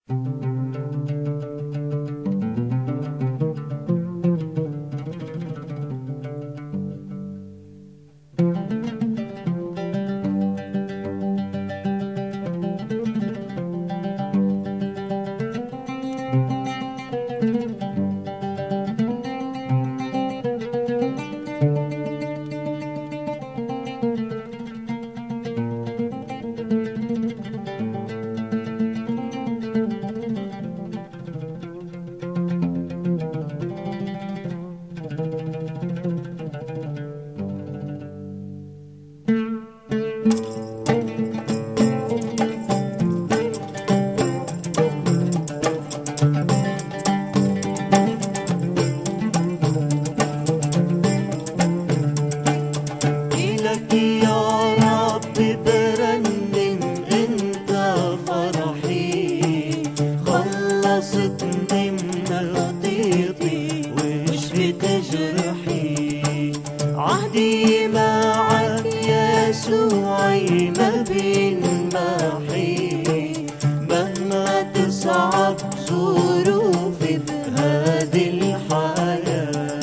عهدي معك يسوعي ما بينمحي، مهما تصعب ظروفي بهذه الحياة.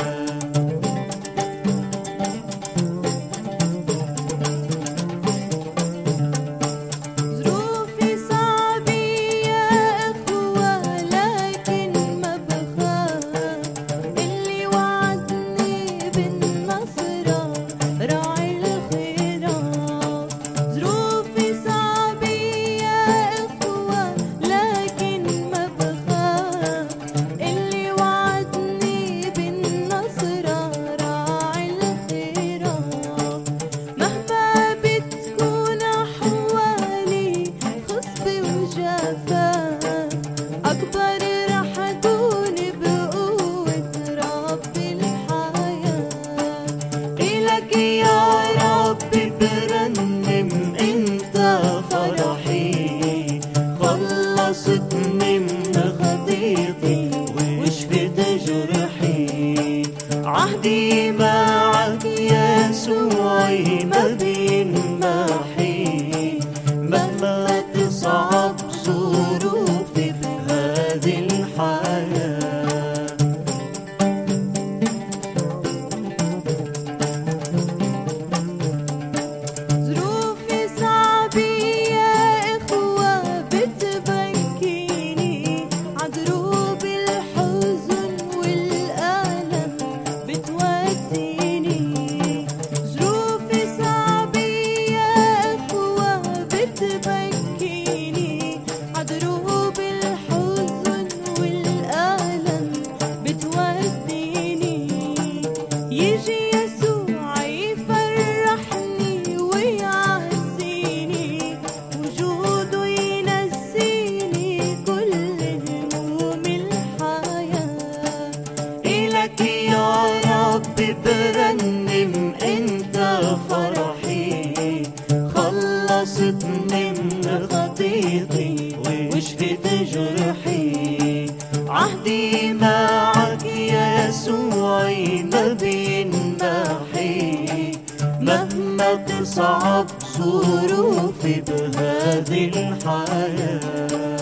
ظروفي صعبة يا إخوة لكن ما بخاف، اللي وعدني بالنصرة راعي الخراف. ظروفي صعبة يا إخوة لكن ما بخاف، اللي وعدني بالنصرة راعي الخراف. مهما بتكون أحوالي خصب وجفاف، أكبر رح أكون بقوة رب الحياة. إلك يا رب برنم أنت فرحي، خلصتني من خطيتي وشفت جرحي. عهدي معك يسوعي ما بينمحي، مهما تصعب ظروفي بهذه الحياة. ظروفي صعبة يا إخوة بتبكيني، عدروب الحزن والألم بتوديني. ظروفي صعبة يا إخوة بتبكيني، عدروب الحزن والألم بتوديني. يجي يسوع يفرحني ويعزيني، وجوده ينسيني كل هموم الحياة. إلك يا رب برنم أنت فرحي، خلصتني من خطيتي وشفت جرحي. عهدي معك يسوعي ما بينمحي، مهما تصعب ظروفي بهذه الحياة.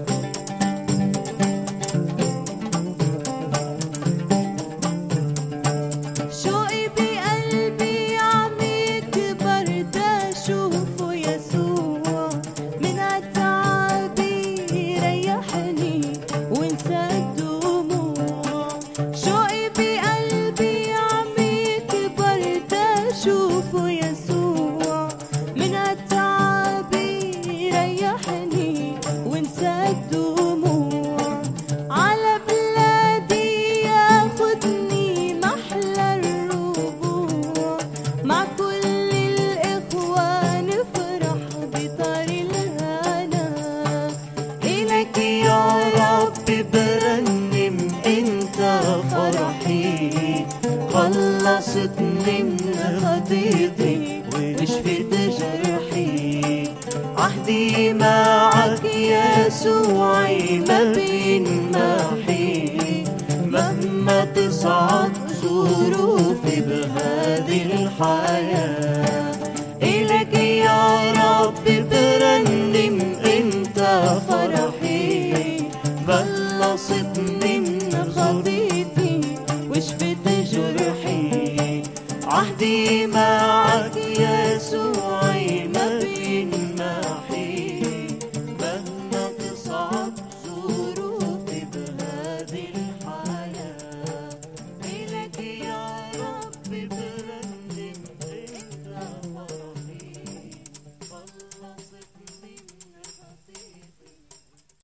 شوقي بقلبي عم يكبر تشوفه يسوع، من عتعبي يريحني وانسى الدموع. شوقي بقلبي عم يكبر تشوفه يسوع، من عتعبي يريحني وانسى الدموع. على بلادي ياخدني محلى الربوع، مع كل الإخوة نفرح بطار الهنا. إلك يا رب برنم أنت فرحي، خلصتني من خطيتي وشفت جرحي. عهدي معك يسوعي ما بينمحي، مهما تصعب ظروفي بهذه الحياة. إلك يا رب برنم أنت فرحي، خلصتني من خطيتي وشفت جرحي. عهدي مع